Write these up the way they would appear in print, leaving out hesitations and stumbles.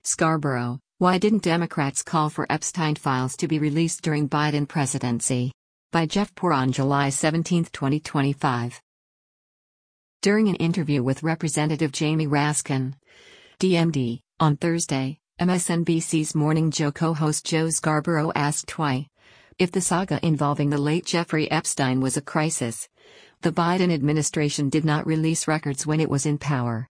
Scarborough, why didn't Democrats call for Epstein files to be released during Biden presidency? By Jeff Poore on July 17, 2025. During an interview with Representative Jamie Raskin, DMD, on Thursday, MSNBC's Morning Joe co-host Joe Scarborough asked why, if the saga involving the late Jeffrey Epstein was a crisis, the Biden administration did not release records when it was in power.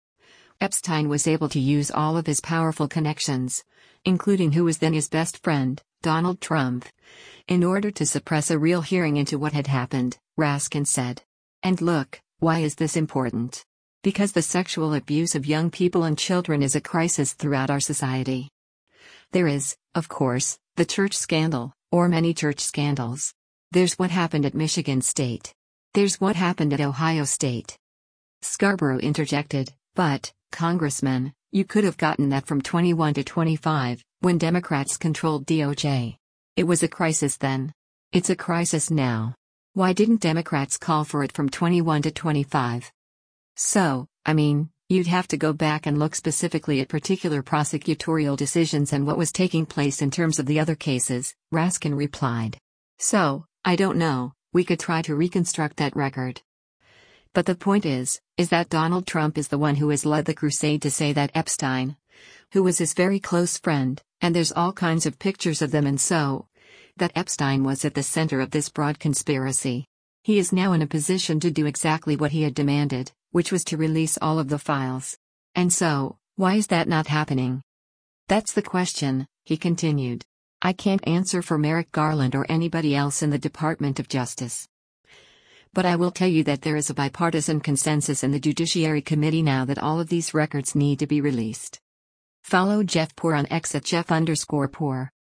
Epstein was able to use all of his powerful connections, including who was then his best friend, Donald Trump, in order to suppress a real hearing into what had happened, Raskin said. And look, why is this important? Because the sexual abuse of young people and children is a crisis throughout our society. There is, of course, the church scandal, or many church scandals. There's what happened at Michigan State. There's what happened at Ohio State. Scarborough interjected, but, Congressman, you could have gotten that from 21 to 25, when Democrats controlled DOJ. It was a crisis then. It's a crisis now. Why didn't Democrats call for it from 21 to 25? So, you'd have to go back and look specifically at particular prosecutorial decisions and what was taking place in terms of the other cases, Raskin replied. So, I don't know, we could try to reconstruct that record. But the point is that Donald Trump is the one who has led the crusade to say that Epstein, who was his very close friend, and there's all kinds of pictures of them and so, that Epstein was at the center of this broad conspiracy. He is now in a position to do exactly what he had demanded, which was to release all of the files. And so, why is that not happening? That's the question, he continued. I can't answer for Merrick Garland or anybody else in the Department of Justice. But I will tell you that there is a bipartisan consensus in the Judiciary Committee now that all of these records need to be released. Follow Jeff Poore on X at Jeff_Poore.